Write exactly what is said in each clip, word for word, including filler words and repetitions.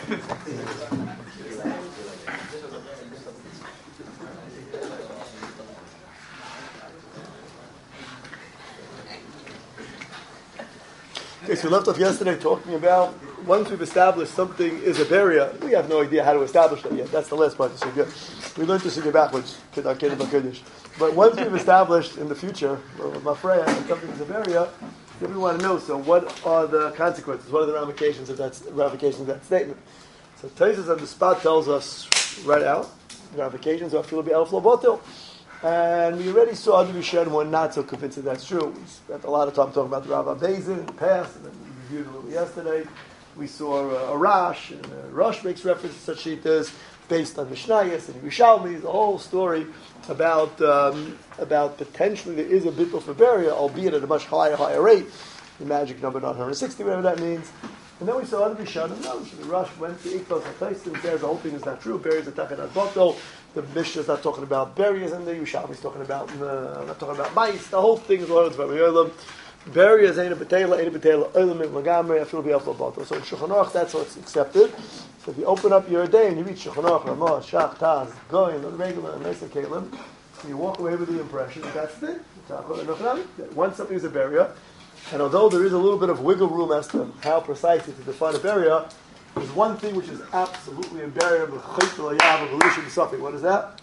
Okay, so we left off yesterday talking about once we've established something is a barrier, we have no idea how to establish that yet. That's the last part of the sugya. We learned to sugya backwards. But once we've established in the future, mafreya, that something is a barrier, then we want to know, so what are the consequences? What are the ramifications of that, ramifications of that statement? So Taisus on the spot tells us right out, the ramifications of Philip Elf Lobotil. And we already saw Adi Rishon and we're not so convinced that that's true. We spent a lot of time talking about the Rav Abezin in the past, and then we reviewed a little yesterday. We saw uh, Arash, and uh, Rosh makes reference to such shitas based on Mishnayos and Yerushalmi, the whole story about um, about potentially there is a bittul for barrier, albeit at a much higher, higher rate, the magic number nine hundred sixty, whatever that means. And then we saw Adi Rishon, and no, the Rosh went to Ikvos HaTais, and says the whole thing is not true, barriers are talking about bottle. The Mishnah is not talking about barriers, and the Yerushalmi is talking about, uh, not talking about mice. The whole thing is what it's barriers ain't a betela, ain't a betela, oilam it magamre, I feel be after bottle. So in Shulchan Aruch, that's what's accepted. So if you open up your day and you read Shulchan Aruch, Ramah, Shach, Taz, Goyin, the regular, and Mesa Kalim, you walk away with the impression that that's the thing. That once something is a barrier, and although there is a little bit of wiggle room as to how precisely to define a barrier, there's one thing which is absolutely a barrier of something. What is that?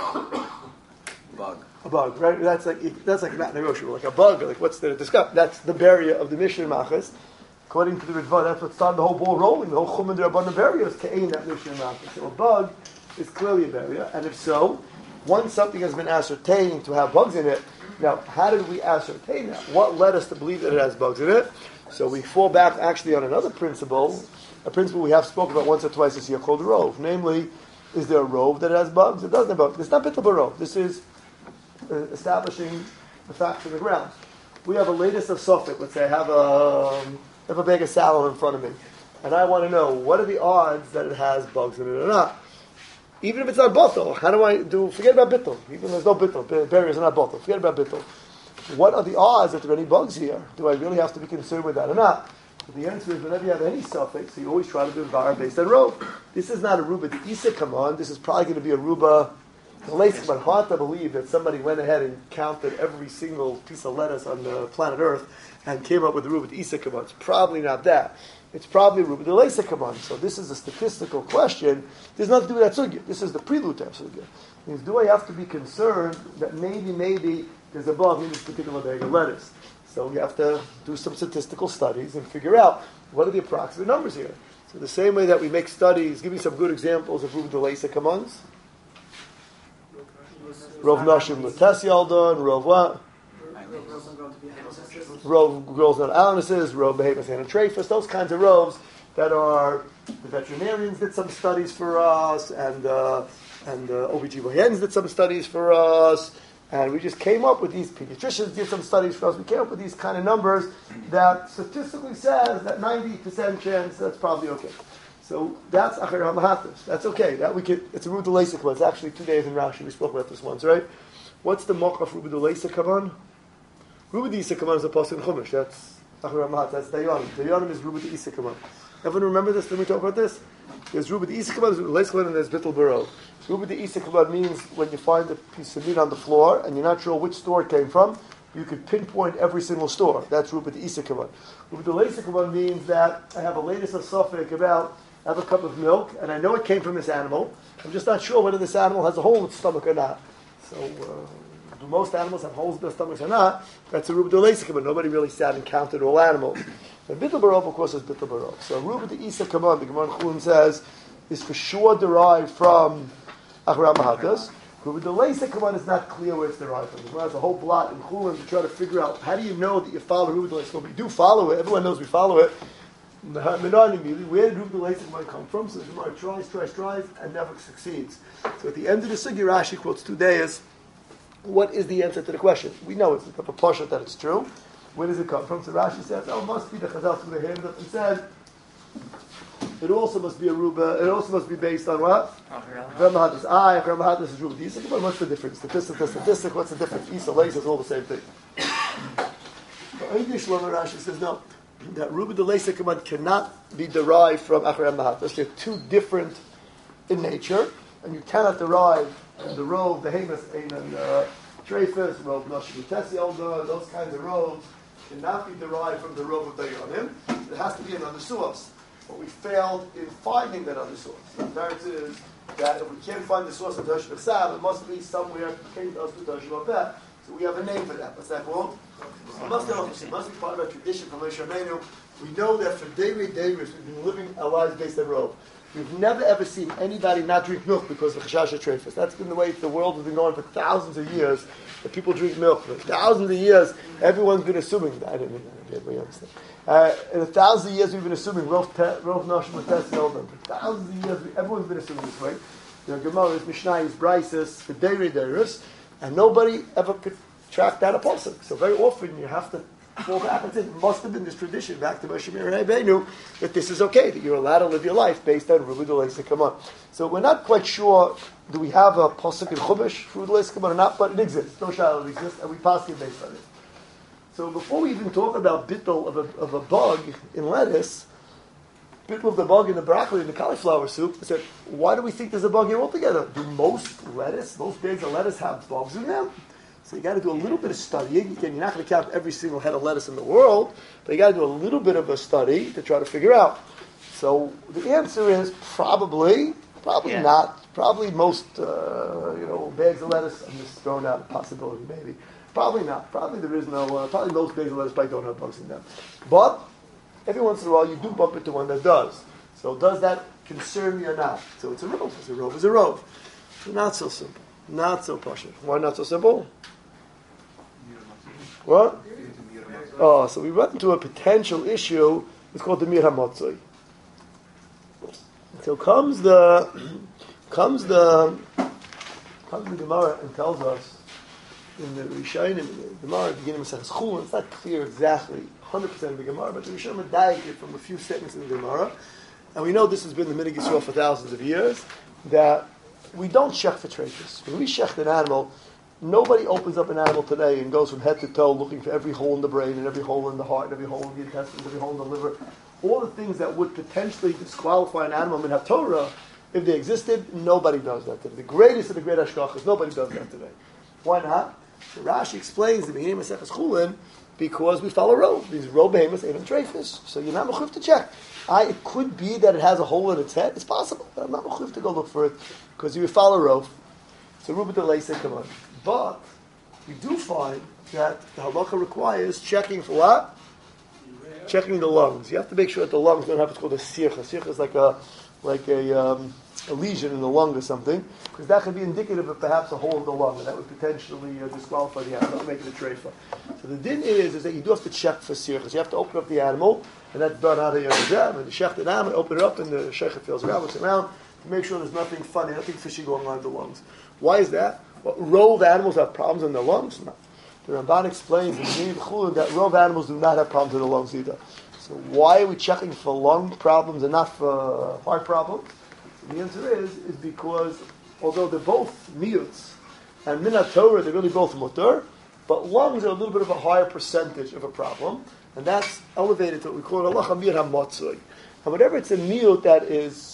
Bug. A bug, right? That's like that's like not negotiable. Like a bug, like what's the discuss? That's the barrier of the Mishnah Machas. According to the Ritva, that's what started the whole ball rolling. The whole Chum and the Rabbanan barrier is Ka'in, that Mishnah Machas. So a bug is clearly a barrier, and if so, once something has been ascertained to have bugs in it, now how did we ascertain that? What led us to believe that it has bugs in it? So we fall back actually on another principle, a principle we have spoken about once or twice this year called rove. Namely, is there a rove that has bugs? It doesn't have bugs. It's not bittul barov. This is uh, establishing the facts on the ground. We have a latest of Suffolk. Let's say I have a, um, I have a bag of salad in front of me, and I want to know what are the odds that it has bugs in it or not. Even if it's not bottle, how do I do? Forget about bittul. Even if there's no bittul, barriers are not bottle. Forget about bittul. What are the odds that there are any bugs here? Do I really have to be concerned with that or not? The answer is whenever you have any suffix, so you always try to do var based on rove. This is not a ruba the Isa come on. This is probably going to be a ruba the lace. But hard to believe that somebody went ahead and counted every single piece of lettuce on the planet Earth and came up with the ruba the Isa come on. It's probably not that. It's probably ruba the lace come on. So this is a statistical question. There's nothing to do with that sugya. This is the prelude to that sugya. Means do I have to be concerned that maybe maybe there's a bug in this particular bag of lettuce? So we have to do some statistical studies and figure out what are the approximate numbers here. So the same way that we make studies, give me some good examples of Ruben Delesa Kamans. Rov Nashim Lates Yaldon, Rov what? Rov Girls Not Alanis, Rov Behemoth and Trafus, those kinds of rovs that are, the veterinarians did some studies for us, and uh, and uh, O B G Y Ns did some studies for us. And we just came up with these, pediatricians did some studies for us, we came up with these kind of numbers that statistically says that ninety percent chance that's probably okay. So that's Acher HaMahatas. That's okay. That we could, it's a Ruba D'Leisa. It's actually two days in Rashi, we spoke about this once, right? What's the mock of Ruba D'Leisa Kavan? Ruba D'Isa Kavan is a post in Chumash. That's Acher HaMahatas. That's Dayanim. Dayanim is Ruba D'Isa Kavan. Everyone remember this? Did we talk about this? There's Ruba D'Isa Kavan, there's Ruba D'Leisa Kavan, and there's Bittul Barov. Ruba D'Isa Kavan means when you find a piece of meat on the floor and you're not sure which store it came from, you could pinpoint every single store. That's Ruba D'Isa Kavan. Ruba D'Leisa Kavan means that I have a latest of suffix about, I have a cup of milk and I know it came from this animal. I'm just not sure whether this animal has a hole in its stomach or not. So, uh, do most animals have holes in their stomachs or not? That's a Ruba D'Leisa Kavan. Nobody really sat and counted all animals. And Bittul Barov, of course, is Bittul Barov. So Ruba D'Isa Kavan, the Gemara Chulin says, is for sure derived from Acher HaMahatas. Ruba D'Leisa Kavan is not clear where it's derived from. The Gemara has a whole blot in Chulin to try to figure out how do you know that you follow Ruba D'Leisa Kavan. We do follow it. Everyone knows we follow it. Where did Ruba D'Leisa Kavan come from? So the Gemara tries, tries, tries, and never succeeds. So at the end of the Sugi, Rashi quotes two days. What is the answer to the question? We know it's a pasha that it's true. Where does it come from? So Rashi says, oh, it must be the Chazal through the hand up and said, it also must be a Ruba, it also must be based on what? Ramahatas. Ah, if Ramahatas is Ruba D'Isa, but what's the difference? Statistic to statistic, what's the difference? Isa, Leis is all the same thing. But English Rashi says, no. that Ruba de Leisa Kamad cannot be derived from Acharei Mahatas. They're two different in nature, and you cannot derive the rove, the Hamas, and uh, Trefus, rove Noshim Utesi Elda, those kinds of roves cannot be derived from the rove of Dayanim. It has to be another source. But we failed in finding that other source. The fact is that if we can't find the source of Tosh B'Chsav, it must be somewhere came to us with Tosh B'Peh. So we have a name for that. What's that called? It must, be, it must be part of our tradition from Moshe Rabbeinu. We know that for David Davis, we've been living our lives based on rove. We've never ever seen anybody not drink milk because of Chashash Trefus. That's been the way the world has been going for thousands of years. That people drink milk for thousands of years. Everyone's been assuming that. I didn't know everybody understand. Uh, in a thousand of years, we've been assuming Rov Noshim Mates Yeldon. For thousands of years, everyone's been assuming this way. The Gemara is Mishnah is Brises for Deiri Deiris, and nobody ever could track that apostle. So very often you have to fall back and say, it must have been this tradition back to Moshe Rabbeinu that this is okay, that you're allowed to live your life based on Ruba de Leisa Kamad. So we're not quite sure, do we have a posuk in Chumash, Ruba de Leisa Kamad or not, but it exists. No shadow it exists, and we pass it based on it. So before we even talk about bittul of a, of a bug in lettuce, bittul of the bug in the broccoli and the cauliflower soup, I said, why do we think there's a bug here altogether? Do most lettuce, most bags of lettuce have bugs in them? So you got to do a little bit of studying. Again, you're not going to count every single head of lettuce in the world, but you got to do a little bit of a study to try to figure out. So the answer is probably, probably yeah. not. Probably most, uh, you know, bags of lettuce. I'm just throwing out a possibility, maybe. Probably not. Probably there is no. Uh, probably most bags of lettuce probably don't have bugs in them. But every once in a while, you do bump into one that does. So does that concern me or not? So it's a rove. It's a rove. It's a rove. So not so simple. Not so pashut. Why not so simple? What? Oh, so we run into a potential issue. It's called the Mir HaMotzoi. So comes the comes the comes the Gemara and tells us in the Rishonim, in the Gemara at the beginning of Maseches Chulin. It's not clear exactly one hundred percent of the Gemara, but the Rishonim died from a few sentences in the Gemara, and we know this has been the Minhag Yisrael for thousands of years that we don't check for traces. When we check an animal, nobody opens up an animal today and goes from head to toe looking for every hole in the brain and every hole in the heart and every hole in the intestines, every hole in the liver. All the things that would potentially disqualify an animal in HaTorah, if they existed, nobody does that today. The greatest of the great Hashkachas, nobody does that today. Why not? So Rashi explains the beginning of Maseches Chulin because we follow rove. These rove behemoths, even treifus. So you're not mechuv to check. I, it could be that it has a hole in its head. It's possible, but I'm not mechuv to go look for it because you follow rove. So Ruba de Leisa Kamad. But we do find that the halacha requires checking for what? Checking the lungs. You have to make sure that the lungs don't have what's called a sircha. Sircha is like a like a, um, a lesion in the lung or something, because that could be indicative of perhaps a hole in the lung, and that would potentially uh, disqualify the animal, make it a treifa. So the din is is that you do have to check for sirchas. You have to open up the animal, and that's done out of your jam, and you shecht it out, and open it up, and the sheikh feels around, looks around, to make sure there's nothing funny, nothing fishy going on in the lungs. Why is that? Well, rove animals have problems in their lungs? No. The Ramban explains in the beginning of Chulin that rove animals do not have problems in their lungs either. So why are we checking for lung problems and not for heart problems? So the answer is, is because although they're both miyuts, and min HaTorah, they're really both mutter, but lungs are a little bit of a higher percentage of a problem, and that's elevated to what we call Allah Mir HaMotzoi. And whatever it's a miyut that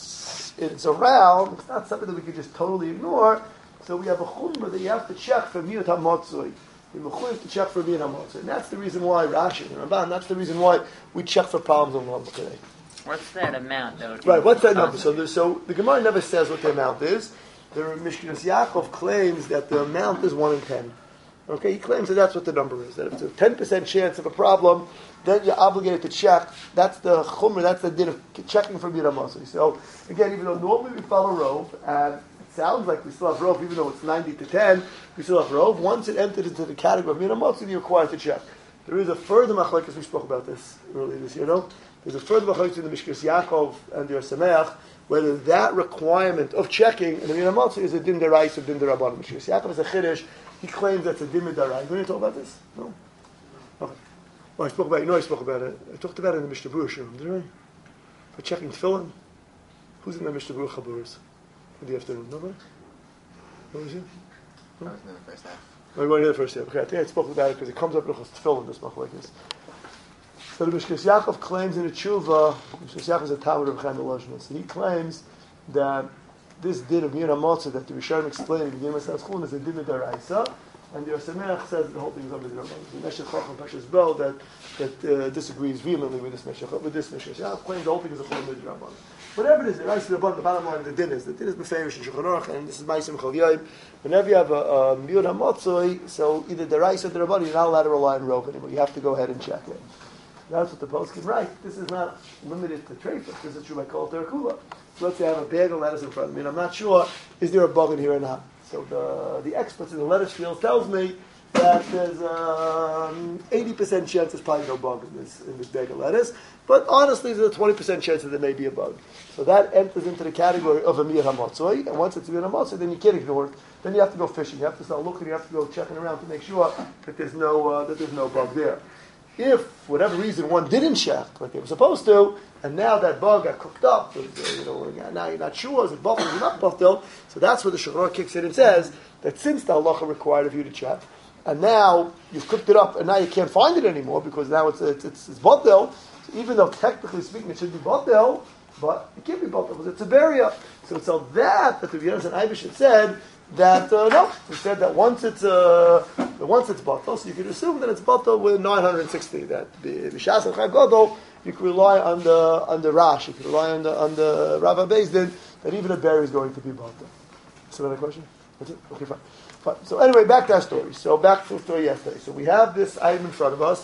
is it's around, it's not something that we can just totally ignore. So we have a chumrah that you have to check for miyut hamotzoi. You have to check for miyut hamotzoi. And that's the reason why Rashi and Ramban, that's the reason why we check for problems in lungs today. What's that amount, though? Right, what's that number? So, the, so the Gemara never says what the amount is. The Mishkinas Yaakov claims that the amount is one in ten. Okay, he claims that that's what the number is. That if it's a ten percent chance of a problem, then you're obligated to check. That's the chumrah, that's the din of checking for miyut hamotzoi. So, again, even though normally we follow rove, and sounds like we still have rove, even though it's ninety to ten, we still have rove. Once it enters into the category of Mir HaMotzoi, you're required to check. There is a further machlokes, we spoke about this earlier this year, no? There's a further machlokes in the Mishkas Yaakov and the Or Sameach, whether that requirement of checking in the Mir HaMotzoi is a din derais or din derabbanan. Mishkas Yaakov is a chiddush. He claims that's a din derais. You want to talk about this? No? Okay. Well, I spoke about it. You know I spoke about it. I talked about it in the Mishnah Berurah room, didn't I? For checking tefillin. Who's in the Mishnah Berurah chaburas? In the afternoon, nobody? Nobody here? No? I was in the first half. Oh, you weren't here the first half. Okay, I think I spoke about it because it comes up in the tefillin, this machlokes. So the Mishkas Yaakov claims in the Tshuva, Mishkas Yaakov is a Talmud of Chaim Elozhner, so he claims that this din of Mir HaMotzah that the Rishonim explained in the beginning of Masechtas Chulin is a din of Daraisa, and the Yosemech says the whole thing is over the Rabbanan. The Meshech Chacham Pashas Bo that that uh, disagrees vehemently with this Meshech with this Mishkas Yaakov claims the whole thing is a Chulin of the Rabbanan. Whatever it is, the Raisa Rabbanan, the bottom line of the din is the din is Beferish and Shulchan Aruch, and this is Ma'asim Chol Yaim. Whenever you have a, a Mir HaMotzah, so either the Raisa or the Rabbanan, you're not allowed to rely on Rov anymore. You have to go ahead and check it. That's what the poskim write. This is not limited to treifas. This is true by kol terakula. So let's say I have a bag of lettuce in front of me, and I'm not sure is there a bug in here or not. So the the experts in the lettuce field tells me that there's um, eighty percent chance there's probably no bug in this in this bag of lettuce. But honestly, there's a twenty percent chance that there may be a bug. So that enters into the category of a mir hamotzoi. And once it's a mir hamotzoi, then you can't ignore it. Then you have to go fishing. You have to start looking. You have to go checking around to make sure that there's no uh, that there's no bug there. If, for whatever reason, one didn't check like they were supposed to, and now that bug got cooked up, you know, now you're not sure, is it buffalo or not buffalo, so that's where the Shulchan Aruch kicks in and says that since the halacha required of you to check, and now you've cooked it up, and now you can't find it anymore because now it's it's it's, it's buffalo, so even though technically speaking it should be buffalo, but it can't be buffalo because it's a beria. So it's all that that the Yerush and Eivish had said that uh, no, we said that once it's uh, once it's batal, so you can assume that it's batal with nine hundred sixty. That b'shas and chag gadol, you can rely on the on the Rash, you can rely on the on the Rav Beis Din that even a berry is going to be batal. So another question? That's it. Okay, fine. fine. So anyway, back to our story. So back to the story yesterday. So we have this item in front of us.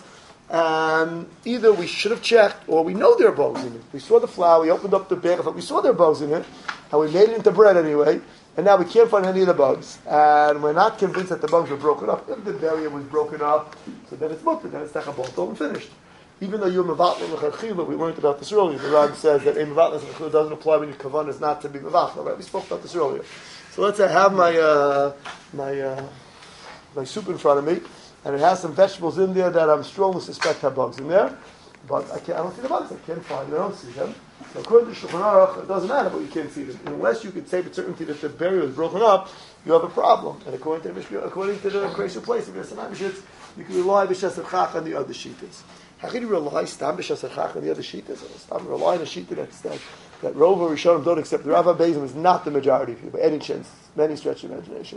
Um, either we should have checked, or we know there are bugs in it. We saw the flour, we opened up the bag, we saw there are bugs in it, and we made it into bread anyway. And now we can't find any of the bugs, and we're not convinced that the bugs were broken up. If the barrier was broken up, so then it's mutter, then it's tachabotol and finished. Even though you're mevatla l'chachila, we learned about this earlier. The Rab says that a mevatla l'chachila doesn't apply when your kavan is not to be mevatla. Right? We spoke about this earlier. So let's say I have my uh, my uh, my soup in front of me, and it has some vegetables in there that I'm strongly suspect have bugs in there, but I can't. I don't see the bugs. I can't find them. I don't see them. So according to Shulchan Aruch, it doesn't matter, but you can't see them. Unless you could say with certainty that the berry was broken up, you have a problem. And according to according to the Kreisha place of Yosef, you can rely b'shas chach on the other shitas. How can you rely stam b'shas chach on the other shitas? Stam rely on a shita that's that that Rov or Rishonim don't accept. The Rav Beis Din is not the majority of people by any chance, many stretch of imagination.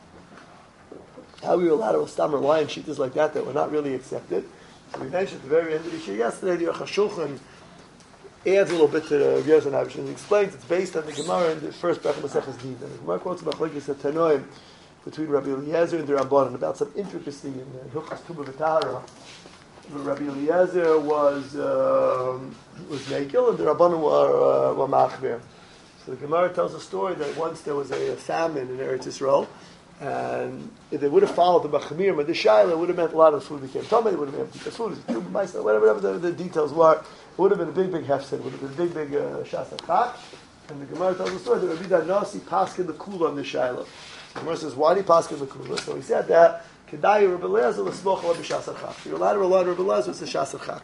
How are we allowed to stam rely on shitas like that that were not really accepted? So we mentioned at the very end of the year yesterday, the Aruch HaShulchan adds a little bit to the Yerush and Eivish, and he explains it's based on the Gemara in the first Brach Maseches Din. And the Gemara quotes about Machlokes Tanoim between Rabbi Eliezer and the Rabbanan about some intricacy in Hilchos Tuba V'Tahara. Rabbi Eliezer was um, was Mekel, and the Rabbanan were, uh, were Machmir. So the Gemara tells a story that once there was a, a famine in Eretz Yisrael, and if they would have followed the Machmir, but the Shaila, it would have meant a lot of food became tummy, it would have meant the food, whatever, whatever the, the details were. It would have been a big, big hefset. It would have been a big, big uh, shas chach. And the Gemara tells the story that Rabbi Danasi paskin the kula on the Shiloh. The Gemara says, why did he paskin the kula? So he said that kedai Rabbi Eliezer l'smoch al b'shas chach. You're allowed to rely on Rabbi Eliezer, it's a shas chach,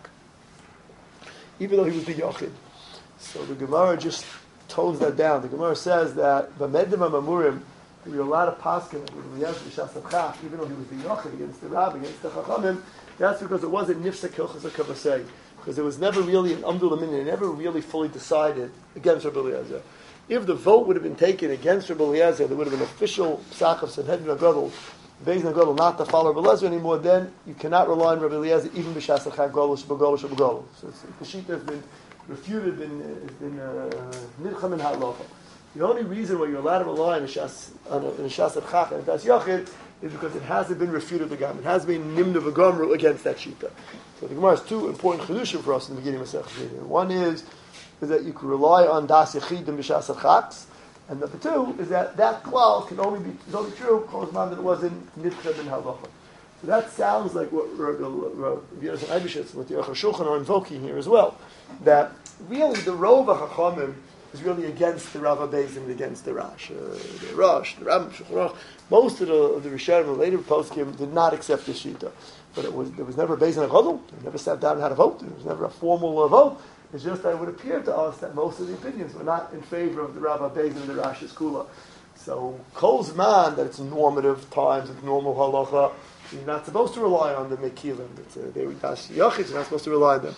even though he was the yochid. So the Gemara just tones that down. The Gemara says that b'medim ha'mamurim, you're allowed to paskin Rabbi Eliezer b'shas chach, even though he was the yochid against the rabbi, against the chachamim. That's because it wasn't nifsa kilchas hakavasei. Because it was never really an Amdul Amin, it never really fully decided against Rabbi Eliezer. If the vote would have been taken against Rabbi Eliezer, there would have been official psak of Sanhedrin HaGadol, Beis Din HaGadol, not to follow Rabbi Eliezer anymore, then you cannot rely on Rabbi Eliezer, even b'shas chag gadol, shebagol, shebagol. So the Shita has been refuted, been, has been nidcham in ha'locha. The only reason why you're allowed to rely on a shas on a, a shas chach and das yachid is because it hasn't been refuted the gam. It has been nimna v'gamru against that Shita. So the Gemara has two important chidushim for us in the beginning of Masechtas Din. One is is that you can rely on das yachidim b'shas chaks, and number two is that that klal can only be is only true kol that it wasn't nidchad in halacha. So that sounds like what Rabbi Yerush and Eivish, what the Aruch HaShulchan are invoking here as well. That really the Rov HaChachamim is really against the Rav Beis Din and against the Rash, uh, the Rosh, the Ram, Shulchan Aruch. Most of the of the Rishonim and later poskim did not accept this shita. But it was there was never a Beis Din HaGadol. They never sat down and had a vote. There was never a formal uh, vote. It's just that it would appear to us that most of the opinions were not in favor of the Rav Beis Din and the Rash's Kula. So Kol Zman that it's normative times, it's normal halacha, you're not supposed to rely on the Mekilim. It's a, they were Das Yochid, you're not supposed to rely on them.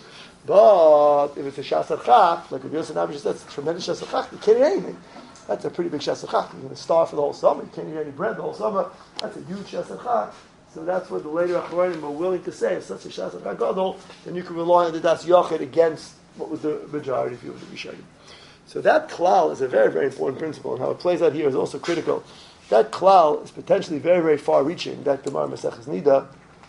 But if it's a Shas Chach, like Rabbi Yosef Navi said, it's a tremendous Shas Chach, you can't eat anything. That's a pretty big Shas Chach. You're going to starve for the whole summer, you can't eat any bread the whole summer. That's a huge Shas Chach. So that's what the later Achronim were willing to say. If such a Shas Chach Gadol, then you can rely on the Das Yochid against what was the majority view of the Rishonim. So that klal is a very, very important principle, and how it plays out here is also critical. That klal is potentially very, very far-reaching, that Gemara Maseches Nida,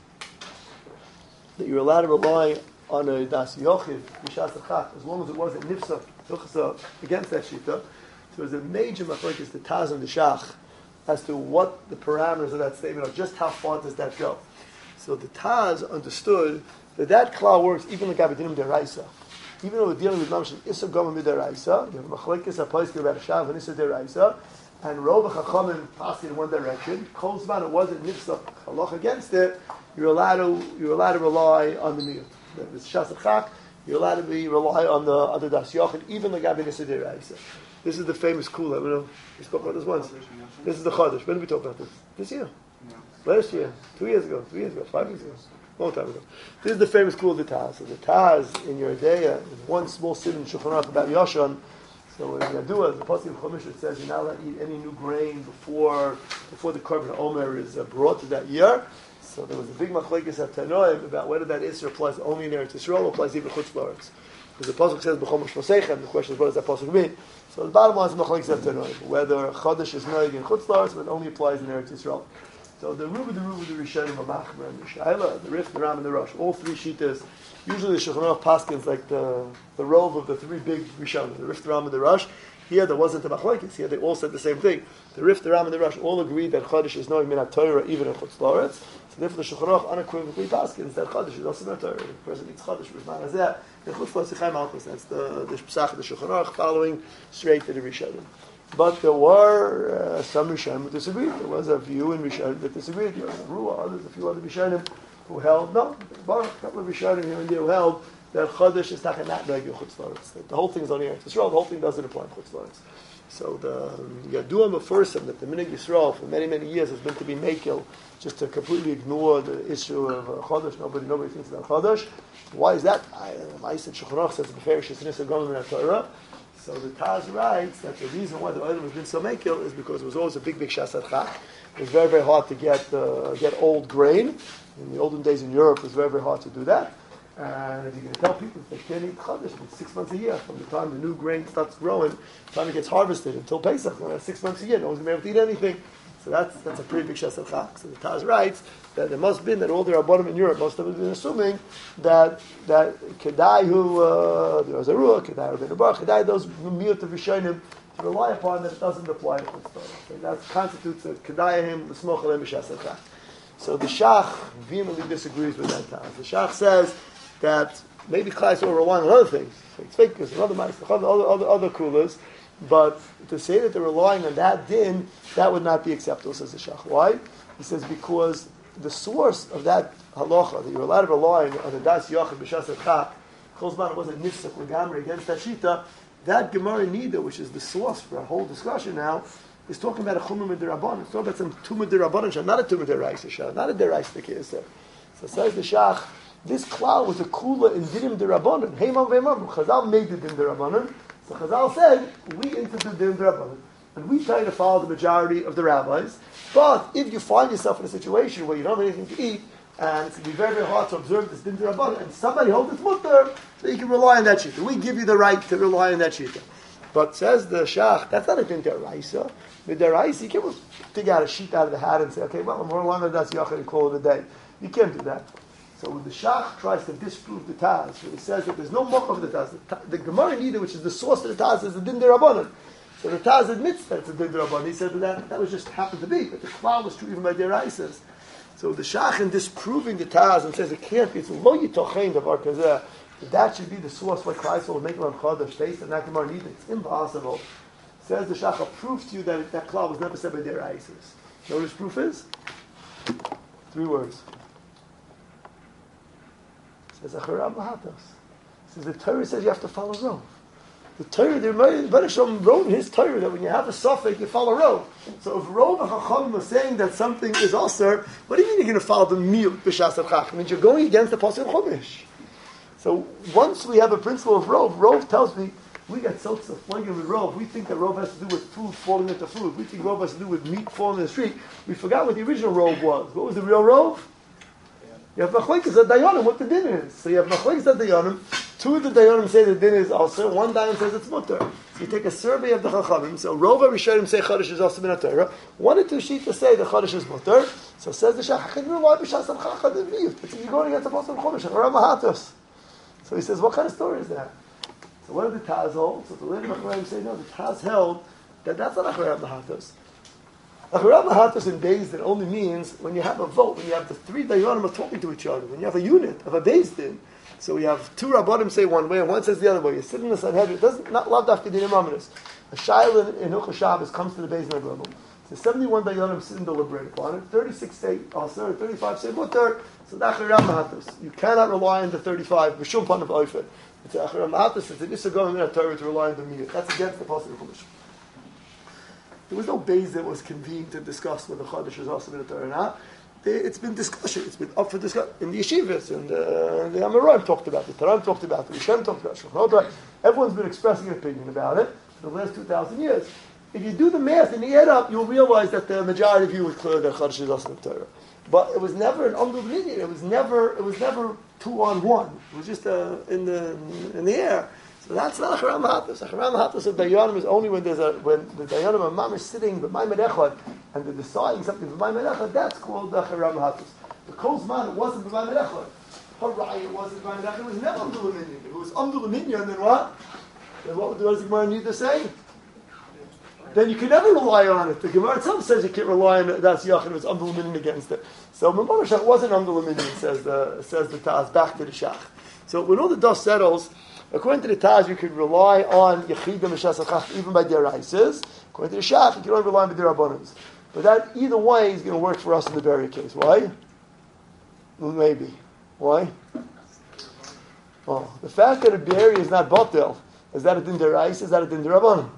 that you're allowed to rely on a das yochid, b'shas achak, as long as it wasn't nifsa, tuchsa, against that shita. So there's a major machlokes, the Taz and the Shach, as to what the parameters of that statement are, just how far does that go. So the Taz understood that that klal works even like Abedinim deraisa. Even though we're dealing with Mamshin Issa Gomim Midaraisa, you have Machlekes HaPoiskim about Shav and Issa Deraisa, and Rov HaChachamim passed in one direction. Kol Zman it wasn't Nifsach Halach against it. You're allowed to you're allowed to rely on the Miyut. If it's Shas Chach, you're allowed to be rely on the other Das Yochid, even the Gabi Issa Deraisa. This is the famous Kula. We know we spoke about this once. This is the Chodesh. When did we talk about this? This year, last year, two years ago, three years ago, five years ago. Long time ago. This is the famous school of the Taz. So the Taz in Yeridea, in one small sit in Shulchan Aruch about Yoshan. So in Yadua, the Pasuk of Chumash, it says you're not allowed to eat any new grain before before the Korban Omer is uh, brought to that year. So there was a big machlekes at Tanoim about whether that Isra applies only in Eretz Yisrael or applies even Chutz La'aretz. Because the Pasuk says B'chol Mishmosechem. The question is, what does that Pasuk mean? So the bottom line is machlekes at Tanoim, whether Chodesh is noig in Chutz La'aretz, but it only applies in Eretz Yisrael. So the Ruba, the Ruba, the Rishonim, the Machmer, and the Shaila, the Rif, the Ram, and the Rosh, all three shitas. Usually the Shulchan Aruch Paskins like the the rove of the three big Rishonim, the Rif, the Ram, and the Rosh. Here there wasn't a machlokes. Here they all said the same thing. The Rif, the Ram, and the Rosh all agreed that Chodesh is knowing Minat Torah even in Chutz La'aretz. So therefore the Shulchan Aruch unequivocally Paskins that Chodesh is also Minat Torah. The person eats Chodesh with Man Hazeh. In Chutz La'aretz Yichai Malchus. That's the the Pesach of the Shulchan Aruch following straight to the Rishonim. But there were uh, some Rishonim who disagreed. There was a view in Rishonim that disagreed. There was a Ruah, others, a few other Rishonim who held, no, a couple of Rishonim here and there who held that Chodesh is not regular Chutz La'aretz. The whole thing is only Eretz Yisrael. The whole thing doesn't apply in Chutz La'aretz. So the Yaduam Meforsim that the Minig Yisrael for many, many years has been to be Mekil, just to completely ignore the issue of uh, Chodesh. Nobody, nobody thinks about Chodesh. Why is that? I, I said Shulchan Aruch says the Beferish is Nisa Gomim in Torah. So the Taz writes that the reason why the Olam has been so mekil is because it was always a big, big Shas Chach. It was very, very hard to get uh, get old grain. In the olden days in Europe, it was very, very hard to do that. And if you're going to tell people that they can't eat Chodesh, it's six months a year. From the time the new grain starts growing, the time it gets harvested until Pesach, you know, six months a year, no one's going to be able to eat anything. So that's that's a pretty big Shas Chach. So the Taz writes that there must have been that all the Rabbanim in Europe must have been assuming that that Kedai who uh, there was a Ruah, Kedai Rabbeinu Baruch, Kedai those miyut of Rishonim to rely upon that it doesn't apply to Chutz La'aretz. That constitutes a Kedayahim l'smoch alem b'Shas Chach. So the Shach vehemently disagrees with that Taz. The Shach says that maybe Klai will rely on other things, like tzveikas and other ma'aseh, other other other kulas. But to say that they're relying on that din, that would not be acceptable, says the Shach. Why? He says because the source of that halacha, that you're allowed to rely on the das yochid b'shas chach, Chol wasn't nifsek legamri against that shita, that Gemara Nida, which is the source for our whole discussion now, is talking about a chumah midirabban. It's talking about some tumah dirabbanan, not a tumah deraisa shah, not a deraisa kiyaseh. So says the Shach, this klal was a kula in dinim dirabbanan. Heimam ve'emam. Chazal made the din dirabbanan. So Chazal said, we institute din dirabbanan. And we try to follow the majority of the rabbis. But if you find yourself in a situation where you don't have anything to eat, and it's going to be very, very hard to observe this din dirabbanan, and somebody holds its mutter, so you can rely on that shita. We give you the right to rely on that shita. But says the Shach, that's not a din deraisa. With deraisa, you can't dig out a sheet out of the hat and say, okay, well, I'm more longer than that's yachid and call it a day. You can't do that. So when the Shach tries to disprove the Taz, when he says that there's no mock of the Taz, the, the Gemara Nida, which is the source of the Taz, is the din derabanan. So the Taz admits that it's a din derabanan. He said that, that that was just happened to be, but the klal was true even by deraisas. So the Shach in disproving the Taz and says it can't be, it's lo yitochein davar kazeh, that that should be the source why Christ will make it on Chodesh based on that Gemara Nida. It's impossible. Says the Shach, I'll prove to you that that klal was never said by deraisas. You know what his proof is? Three words. Says Acharab Lahatos. Says the Torah says you have to follow Rov. The Torah, the Rebbeinu Shalom wrote in his Torah that when you have a suffix, you follow Rov. So if Rov and Chachamim are saying that something is Aser, what do you mean you're going to follow the Miyut b'Shas Chach? It means you're going against the Pasuk Chumash. So once we have a principle of Rov, Rov tells me, we get so flinging with Rov. We think that Rov has to do with food falling into food. We think Rov has to do with meat falling in the street. We forgot what the original Rov was. What was the real Rov? You have Machlekes at Dayanim, what the din is. So you have Machlekes at Dayanim. Two of the Dayanim say the din is also. One Dayan says it's mutter. So you take a survey of the Chachamim. So Rov Rishonim say Chodesh is also min Torah. One or two Shita say the Chodesh is mutter. So says the Shach, how can you rely b'Shas Chach the Miyut? But you're going against the Pasuk Chumash, Aram Mahatos. So he says, what kind of story is that? So what did the Taz hold? So the later Machlekes say, no, the Taz held that that's not Acharam Mahatos. Acharam Mahatos in Beis Din only means when you have a vote, when you have the three Dayanim are talking to each other, when you have a unit of a Beis Din. So we have two Rabbanim say one way and one says the other way. You sit in the Sanhedrin. It doesn't not love dafka dinim amadus. A Shaila in Hilchos Shabbos comes to the Beis Din level. So seventy-one Dayanim sit and deliberate upon it. thirty-six say Aser, thirty-five say Mutter. So that's Acharam Mahatos. You cannot rely on the thirty-five. B'shum pan of Oifed. It's Acharam Mahatos. It's an Issa going in a Torah to rely on the Miyut. That's against the Pasuk of Chumash. There was no Beis that was convened to discuss whether Chodesh is also in the Torah or not. It's been discussion. It's been up for discussion in the yeshivas, and uh, the Amoraim talked about it. The Taram talked about it. The Rishem talked about it. Shulchan Aruch. Everyone's been expressing an opinion about it for the last two thousand years. If you do the math and you add up, you'll realize that the majority of you was clear that Chodesh is also in the Torah. But it was never an unbelievable. It was never. It was never two on one. It was just uh, in the in the air. So that's not Acharam Mahatos. Acharam Mahatos of Dayanim is only when there's a when the Dayanim are mamish sitting b'maymed echad and they're deciding something b'maymed echad. That's called Acharam Mahatos. The Kol Zman it wasn't b'maymed echad. Harai it wasn't b'maymed echad. It was never Amdul Minyan. If it was Amdul Minyan, then what? Then what does the Gemara need to say? Then you can never rely on it. The Gemara itself says you can't rely on it. That's Yachin. It was Amdul Minyan against it. So Mamamashach wasn't Amdul Minyan. Says the says the Taz back to the Shach. So when all the dust settles. According to the Taz, you could rely on Yechidim B'Shas Chach even by Deraises. According to the Shach, you can only rely on the Derabbanans. But that either way is going to work for us in the Beria case. Why? Well, maybe. Why? Well, the fact that a Beria is not Batel, is that a Din Derais? Is that a Din Derabbanan?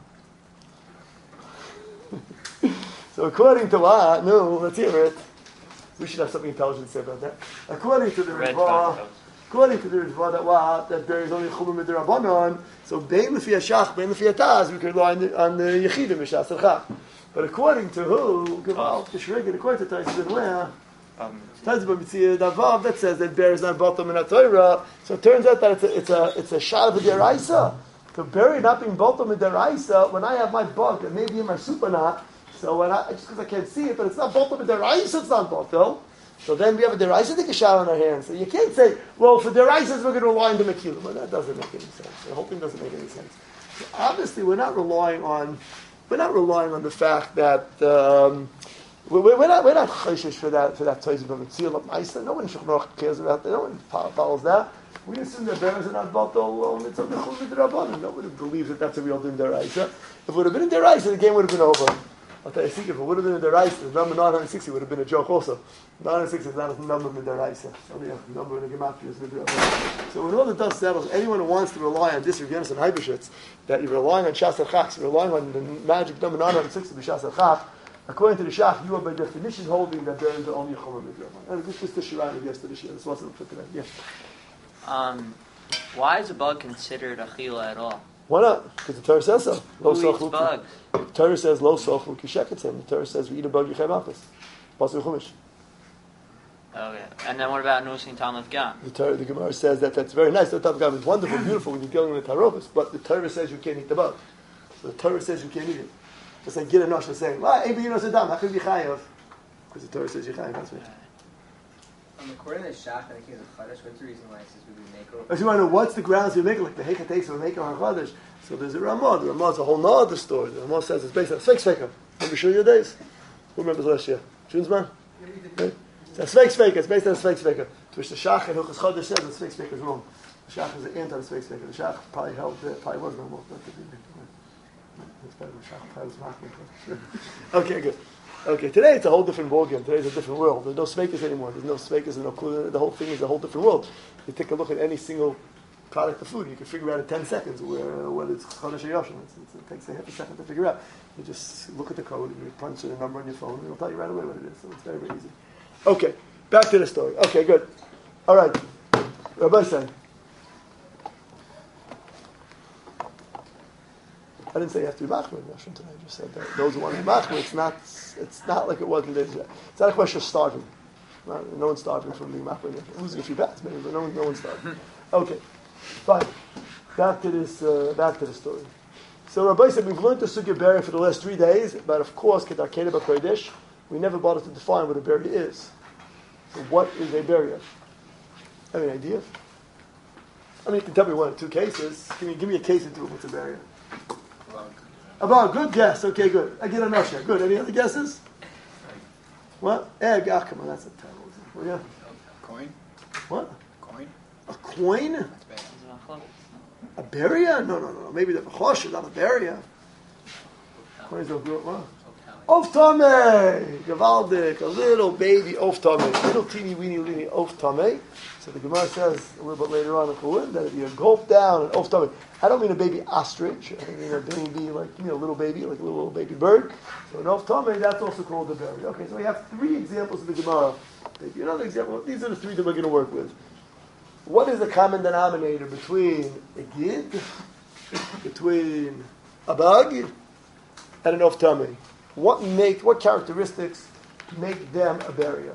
So according to what? No, let's hear it. We should have something intelligent to say about that. According to the Ritva, According to the Ritva that what that there is only Chumim Midrabanan, so Bein Lefi Hashach, Bein Lefi Hataz, we could rely on the, on the Yechidim Mishas Chach. But according to who? Gewalt, the Shregin, according to Taisus and where? Taisus B'Mitzia Davav that says that bear is not Batam in a Torah. So it turns out that it's a it's a it's a shad of the Deraisa. The berry not being Batam in Deraisa, when I have my bug, it may be in my soup or not. So when I, just because I can't see it, but it's not Batam in Deraisa, it's not Batam. So then we have a deraisa to Kishal in our hands. So you can't say, well, for deraisas we're going to rely on the Mekilah. Well, that doesn't make any sense. The whole thing doesn't make any sense. So obviously, we're not relying on, we're not relying on the fact that um, we're, we're not we're not chayshish for that for that Taiz of Mitzil Ma'isa. No one in Shulchan Aruch cares about that. No one follows that. We assume that bears are not batal mitzvah b'chol midrabanan. Nobody believes that that's a real din deraisa. If it would have been in deraisa, the game would have been over. I'll tell you, if it would have been a deraisa, the number nine hundred sixty would have been a joke also. nine hundred sixty is not a number in deraisa. It's only a number in the gematria. So when all the dust settles, anyone who wants to rely on this Yenis and Haibashitz, that you're relying on Shas HaChach, you're relying on the magic number nine hundred sixty of Shas HaChach, according to the Shach, you are by definition holding that there is the only Chumah Midrabanan. And this is the Shirayim of yesterday's year. This wasn't for today. Yeah. Um, why is a bug considered achila at all? Why not? Because the Torah says so. Lo Who eats bugs? The Torah says lo sochlu kisheketzim. The Torah says we eat a bug yichem apis. Pasuk Chumash. Okay. And then what about Nusin Talmud Gam? The Torah, the Gemara says that that's very nice. The Talmud Gam is wonderful, beautiful when you're dealing with Tarovis, but the Torah says you can't eat the bug. So the Torah says you can't eat it. Just like Gid and Nosh are saying, "Well, ain't you know Saddam? How could you be chayav?" Because the Torah says you chayav. That's right. Um, according to Shach, I think he's a Chodesh. What's the reason why it says we would make it? If you want to know what's the grounds you make it, like the Heka takes or make it on Chodesh. So there's a Ramah. The Ramah is a whole nother story. The Ramah says it's based on Sveik Sveika. Remember Shul Your Days? Who remembers last year? Shunsman? Right? It's a Sveik Sveika. It's based on Sveik Sveika. To which the Shach and Hilchos Chodesh says that Sveik Sveika is wrong. The Shach is an anti Sveik Sveika. The Shach probably held it. Probably was Ramah. That's better. The Shach probably was mocking. Okay, good. Okay, today it's a whole different ballgame. Today it's a different world. There's no Sveikas anymore. There's no Sveikas and no Kula. The whole thing is a whole different world. You take a look at any single product of food. You can figure out in ten seconds where, whether it's Chodesh or Yoshin. It takes a half a second to figure out. You just look at the code and you punch in a number on your phone and it'll tell you right away what it is. So it's very, very easy. Okay, back to the story. Okay, good. All right. Rabbi said, I didn't say you have to be machmir in Yoshin today. I just said that those who want to be machmir, it's not, it's not like it was in the days. It's not a question of starving. No, no one's starving from being machmir in Yoshin. Losing a few bats, maybe, but no, one, no one's starving. Okay, fine. Back to this. Uh, back to the story. So Rabbi said we've learned the sugya berry for the last three days, but of course, kedar keda b'kodesh, we never bothered to define what a berry is. So what is a berry? Have any idea? I mean, you can tell me one or two cases. Give me, give me a case into what's a berry. About good guess. Okay, good. I get a notion. Good. Any other guesses? What? Egg. Ah, come on, that's a terrible example. Yeah. Coin. What? Coin. A coin? That's bad. A beria? No, no, no. Maybe the chosh, not a beria. What is a what? Oftame, Gavaldik, a little baby oftame, little teeny weeny weeny oftame. So the Gemara says a little bit later on in Chulin that if you gulp down an oftame, I don't mean a baby ostrich, I mean a baby like you know, a little baby, like a little, little baby bird. So an oftame, that's also called a berry. Okay, so we have three examples of the Gemara. Maybe another example. These are the three that we're going to work with. What is the common denominator between a gid, between a bug, and an oftame? What make what characteristics make them a barrier?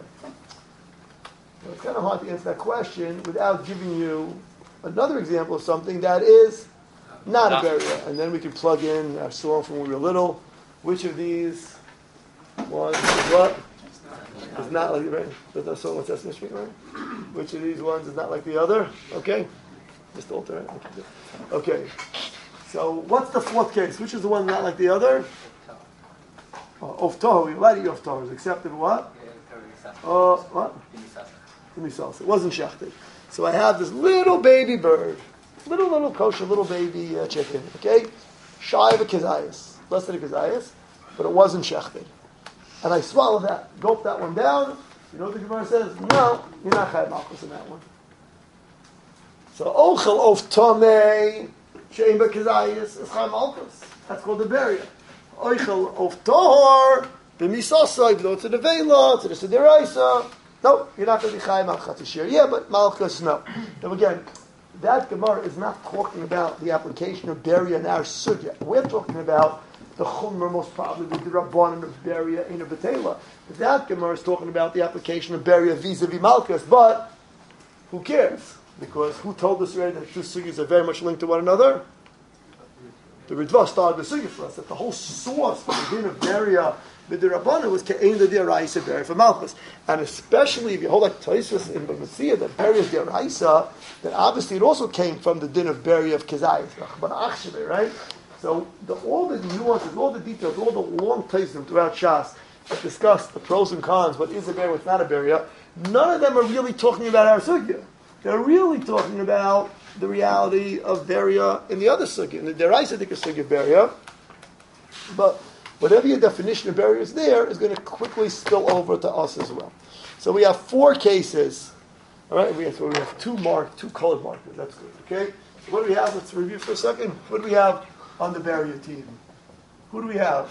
So it's kind of hard to answer that question without giving you another example of something that is not a barrier. And then we can plug in our song from when we were little. Which of these ones is what? Is not like right? There's no song with Sesame Street, right? Which of these ones is not like the other? Okay, just alter it. Okay. So what's the fourth case? Which is the one not like the other? Of Toho, we light of Toho is accepted what? Uh, what? It wasn't shechted. So I have this little baby bird, little, little kosher, little baby uh, chicken, okay? Shy of a kazayas, less than a kazayas, but it wasn't shechted. And I swallow that, gulp that one down. You know what the Gemara says? No, you're not chayv malchus in that one. So ochel of Tomei, she'im b'kazayas, is chayv malchus. That's called the barrier. Oichel of Tohor, b'misosai, blow to the Vela, to the Sidiraisa. No, you're not going to be Chayim al Chatishir. Yeah, but Malchus, no. Now again, that Gemara is not talking about the application of Beria in our Sugya. We're talking about the Chumra, most probably the Rabbanan of Beria in a Betela. But that Gemara is talking about the application of Beria vis-a-vis Malchus. But who cares? Because who told us already that two Sugyas are very much linked to one another? The Ritva started the sugya for us that the whole source for the din of Beria with the Rabbanan was Ke'ein the Deraisa Beria for Malchus. And especially if you hold like Tosfos in Bavasiya that Beria is Deraisa, then obviously it also came from the din of Beria of Kezayis, right? So the, all the nuances, all the details, all the long Tosfos throughout Shas that discuss the pros and cons, what is a Beria, what's not a Beria, none of them are really talking about our sugya. They're really talking about the reality of Beria in the other sugya. In the Deraisa, I think, is sugya Beria. But whatever your definition of Beria is there, is going to quickly spill over to us as well. So we have four cases. All right, we have, so we have two marked, two colored markers. That's good. Okay. So what do we have? Let's review for a second. What do we have on the Beria team? Who do we have?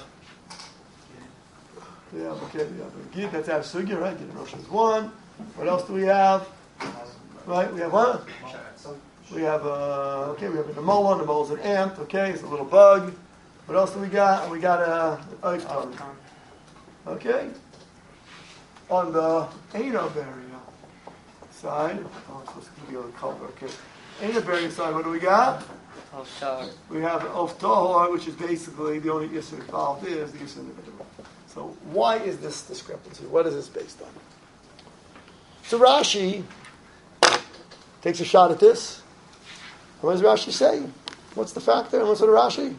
Yeah, okay. We have a Gid, that's our sugya, right? Gid Rosh is one. What else do we have? Right, we have what? We have a, okay, we have a Nemola, Nemola's an ant, okay, it's a little bug. What else do we got? We got a, a okay. On the Eino Beria side, oh, it's supposed to be on the color, okay. Eino Beria side, what do we got? We have Of Tohor, which is basically the only Yisr involved is the Yisr individual. So why is this discrepancy? What is this based on? So Rashi takes a shot at this. What does Rashi say? What's the factor? And what's the Rashi?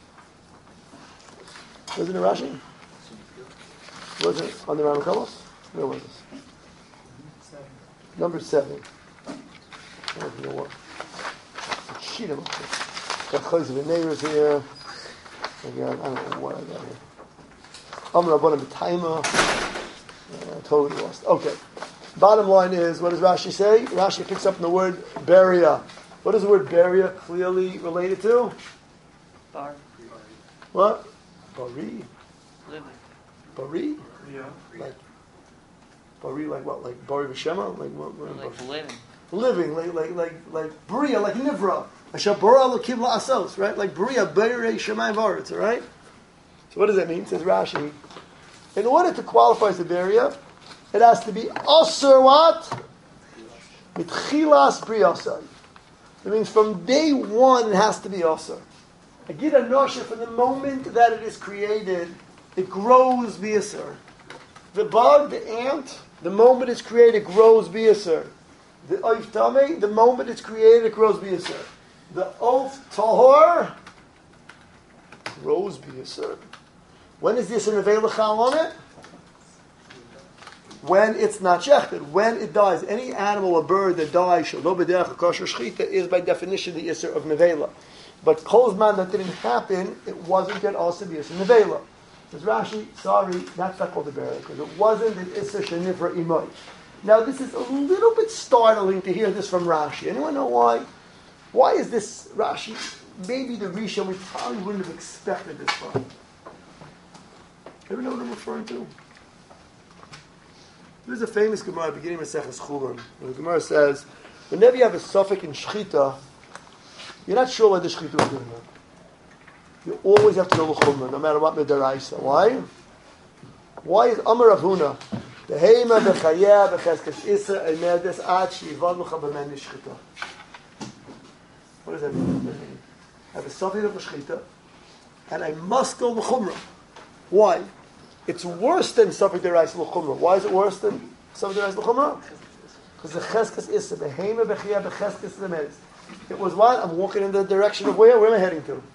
Was it in Rashi? Was it on the Ramakolos? Where was this? Seven. Number seven. I don't know what. Sheet of got close to the neighbors here. Again, I don't know what I got here. I'm going to put in the timer. Totally lost. Okay. Bottom line is, what does Rashi say? Rashi picks up in the word Beria What is the word beria clearly related to? Bar. What? Bari? Living. Bari? Yeah. Like, bari like what? Like bari v'shema? Like what? what Like bari? living. Living, like like like like bria, like nivra. Ashabara l'kim la'asos, right? Like bria, beirei shemayim v'aretz, all right? So what does that mean? Says Rashi. In order to qualify as a beria, it has to be osir what? Mitchilas briasai. It means from day one it has to be osir. A gida nosha, from the moment that it is created, it grows b'yisr. The bug, the ant, the moment it's created, grows b'yisr. The oif tamei, the moment it's created, it grows b'yisr. The oaf tahor grows b'yisr. When is this an availachal on it? When it's not shechted, when it dies. Any animal or bird that dies, shelo b'derech kosher shchita, is by definition the isser of nevela. But kolzman that didn't happen, it wasn't yet also the isser nevela. Says Rashi, sorry, that's not called a burial because it wasn't an isser shenivra imoy. Now this is a little bit startling to hear this from Rashi. Anyone know why? Why is this Rashi? Maybe the Risha we probably wouldn't have expected this from. Ever know what I'm referring to? There's a famous Gemara at the beginning of Maseches Chulin. The Gemara says, whenever you have a suffix in Shechita, you're not sure whether Shechita is doing it. You always have to go l'chumra, no matter what medaraisa. Why? Why is Amar Rav Huna? Behema b'chayeh b'cheskes isa emedes ad sheyivad l'cha b'men Shechita. What does that mean? I have a suffix of Shechita, and I must go l'chumra. Why? It's worse than suffix deraisa l'chumra. Why is it worse than suffix deraisa l'chumra? Because the cheskes isa behema b'chayeh b'cheskes emedes. It was what? I'm walking in the direction of where? Where am I heading to?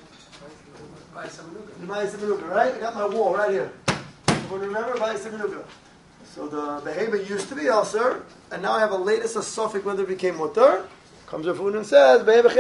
Right? I got my wall right here. Everyone remember? So the behavior used to be Aser, and now I have a latest suffix whether it became Mutter. Comes Rav Huna and says,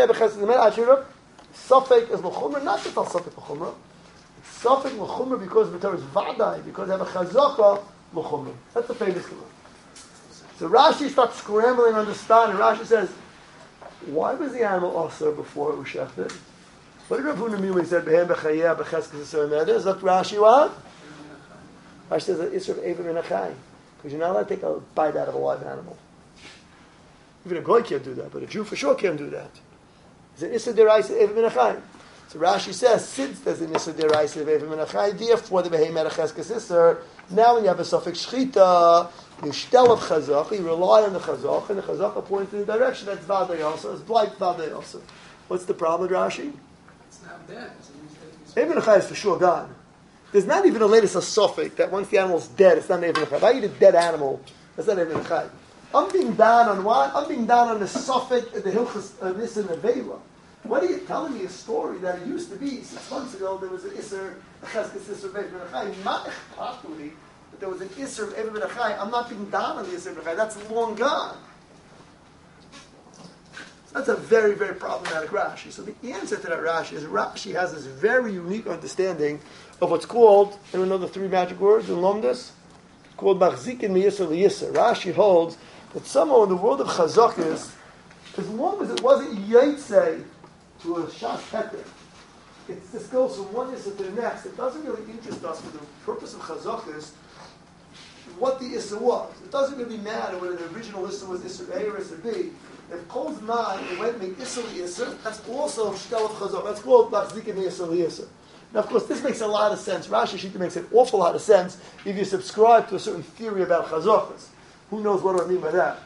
suffix is L'chumra, not just al suffix L'chumra. It's suffix L'chumra because the Torah is Vadai, because I have a Chazaka L'chumra. That's the famous Gemara. So Rashi starts scrambling to understand, and Rashi says, why was the animal Aser before it was Shechted? What did Rav Huna mean when he said Behem b'chayeh b'cheskes Yisrael medes? Look, Rashi what? Rashi says that Yisrael Eiv min Achai, because you're not allowed to take a bite out of a live animal. Even a goy can't do that, but a Jew for sure can't do that. It's an Yisrael deraisa Eiv min Achai. So Rashi says since there's an Yisrael deraisa Eiv min Achai, therefore the Behem b'cheskes Yisrael. Now when you have a suffix shchita, you shtel of chazaka, you rely on the chazaka, and the chazaka points in the direction that's vadei also, it's blight vadei also. What's the problem with Rashi? Dead. Even Achai is for sure gone. There's not even a latest suffix that once the animal's dead, it's not an Even Achai. If I eat a dead animal, that's not Even Achai. I'm being down on what? I'm being down on the suffix, the Hilchas, uh, this and the Vela. What are you telling me a story that it used to be six months ago there was an Isser, a Cheskes Isser of Even Achai? Not possibly that there was an Isser of Even Achai. I'm not being down on the Isser of Achai. That's long gone. That's a very, very problematic Rashi. So the answer to that Rashi is Rashi has this very unique understanding of what's called, and we know the three magic words in Lomdus, called Machzikin Miyisr Liyisr. Rashi holds that somehow in the world of Chazakis, as long as it wasn't Yaitse to a Shas Heter, it's this goes from one Yisr to the next. It doesn't really interest us for the purpose of Chazakis what the Isser was. It doesn't really matter whether the original Isser was Isser A or Isser B. If Kol's man, it went make Isser Isser, that's also Shtel of Chazak. That's called Machzikin Isser Isser. Now, of course, this makes a lot of sense. Rashi Shita makes an awful lot of sense if you subscribe to a certain theory about Chazakas. Who knows what do I mean by that?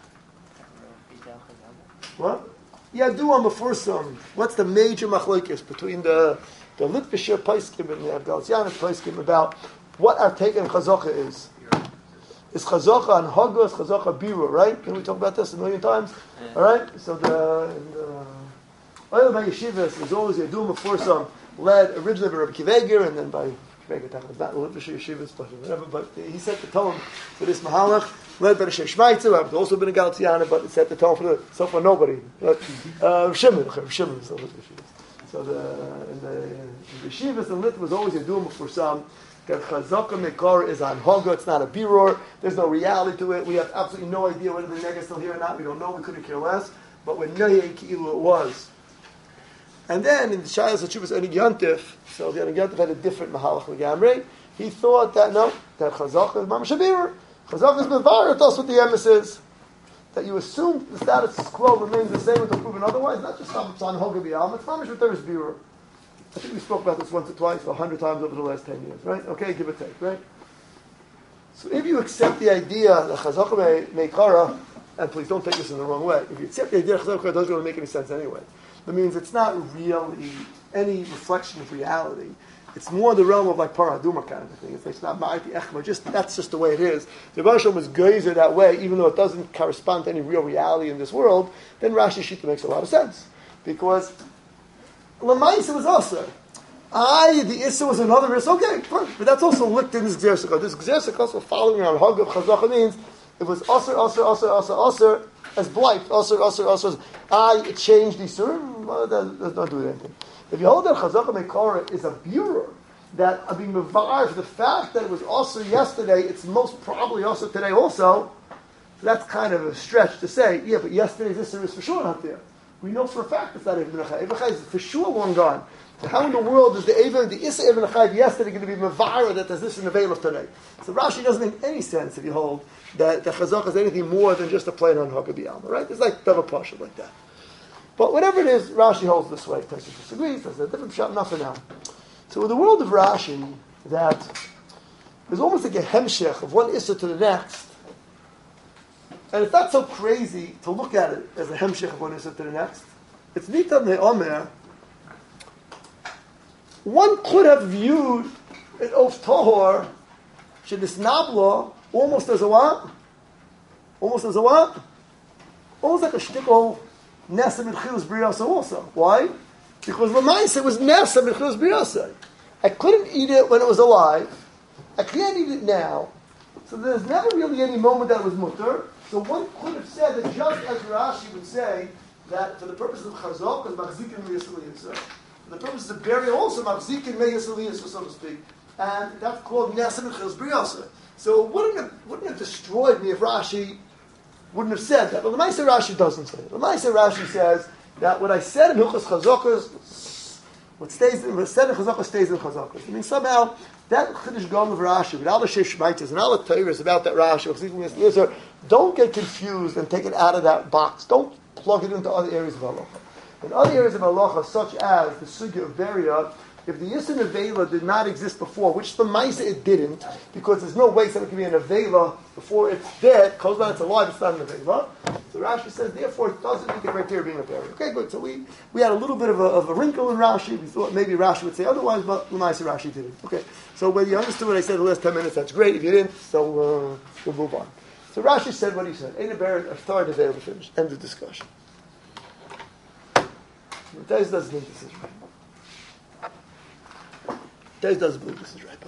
What? Yeah, do on before some. What's the major machlokes between the the Litvisher Paiskim and the Galcianis Paiskim about what our take on Chazaka is? Is Chazaka on Hagos, Chazaka Biru, right? Can we talk about this a million times? Yeah. All right? So the Oil by Yeshivas is always a Duma for some led originally by Rabbi Kiveger and then by Kiveger, not Litvisher Yeshivas, but whatever. But he set the tone for this Mahalach, led by the Shei Shmaitzer, who's also been a Galciana, but it set the tone for the so far nobody. But uh, Shimon, Shimon is the Litvisher. So the in the, in the Yeshivas and Lit was always a Duma for some. That Chazaka Mekar is on Haga, it's not a biror, there's no reality to it, we have absolutely no idea whether the neg is still here or not, we don't know, we couldn't care less. but when Noyeh Ki'ilu it was. And then in the Shaylas Hachuvas Enig Yontif, so the Enig Yontif had a different Mahalach L'Gamrei. He thought that, no, that Chazaka is Mamash Habirur. Chazaka is Mevar, it also what the emes is. That you assume the status quo remains the same until proven otherwise, not just on Hoga B'Yam, it's Mamash with Teres Birur. I think we spoke about this once or twice, or a hundred times over the last ten years, right? Okay, give or take, right? So if you accept the idea that Chazaka Meikara, and please don't take this in the wrong way, if you accept the idea that Chazaka Meikara doesn't really make any sense anyway, that means it's not really any reflection of reality. It's more the realm of like paraduma kind of thing. It's, like, it's not ma'ati echma. Just that's just the way it is. The Rebbe Shalom was geyser that way, even though it doesn't correspond to any real reality in this world. Then Rashi Shita makes a lot of sense because Lamaisa was also. I the Issa was another Issa. Okay, fine. But that's also linked in this Gzersika. This Gzersika also following around Hag of Chazaka means it was Aser, Aser, Aser, Aser, Aser as blight. Aser, Aser, Aser. I changed the Surim. Well, that does not do anything. If you hold that Chazaka Mekara is a bureau that are being mevar for the fact that it was also yesterday, it's most probably also today also. So that's kind of a stretch to say, yeah, but yesterday's Issa is for sure not there. We know for a fact it's not Even Achai. Even Achai is for sure long gone. So how in the world is the Even, the Issa Even Achai yesterday going to be mevar that there's this in the veil of today? So Rashi doesn't make any sense if you hold that the Chazaka is anything more than just a plain on Hakabi Alma, right? It's like double partial like that. But whatever it is, Rashi holds this way. Tosfos disagrees. There's a different shot. Enough for now. So in the world of Rashi, that there's almost like a hemshech of one issa to the next, and it's not so crazy to look at it as a hemshech of one issa to the next. It's nitam ne'omer. One could have viewed an of tohor shenisnabla almost as a what? Almost as a what? Almost like a shtickle. Nesa Milchilus Briyasa also. Why? Because Lamaisa was Nesa Milchilus Briyasa. I couldn't eat it when it was alive. I can't eat it now. So there's never really any moment that it was mutter. So one could have said that just as Rashi would say that for the purpose of Chazok is Machzikin Meyasaliyasa. For the purpose of burial also Machzikin Meyasaliyasa, so to speak. And that's called Nesa Milchilus Briyasa. So it wouldn't have, wouldn't have destroyed me if Rashi wouldn't have said that. But the Lamaisa Rashi doesn't say it. The Lamaisa Rashi says that what I said in Hilchos Chazakas, what stays in, what said in Chazakas stays in Chazakas. I mean, somehow, that Chiddush Gam of Rashi, with all the Sheish Shmaitas and all the Torahs about that Rashi, don't get confused and take it out of that box. Don't plug it into other areas of Halacha. In other areas of Halacha, such as the Sugya of Beria, if the Yisra Nevela did not exist before, which the Maisa it didn't, because there's no way something can be an Nevela before it's dead, because when it's alive, it's not an Nevela. So Rashi says, therefore, it doesn't meet the criteria of being a burial. Okay, good. So we, we had a little bit of a, of a wrinkle in Rashi. We thought maybe Rashi would say otherwise, but the Maisa Rashi didn't. Okay, so when you understood what I said the last ten minutes, that's great. If you didn't, so uh, we'll move on. So Rashi said what he said. Ain't a burial, a third of it, finished. End of discussion. Tez doesn't think this is right. Tez doesn't believe this is right.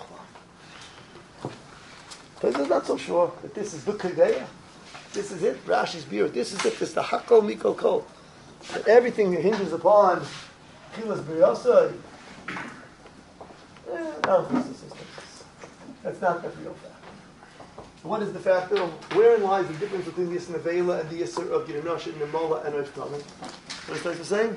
Tez is not so sure that this is the Kageya. This is it. Rashi's beer. This is it. This is the Hakol Mikol Kol. That everything hinges upon Chilas B'Yosai. Eh, no, this is, this is, that's not the real fact. What is the fact though? Wherein lies the difference between the Yisr Nevela and the Yisr of Gidenosha and Nemola and Rosh Talmud? What is Tez saying?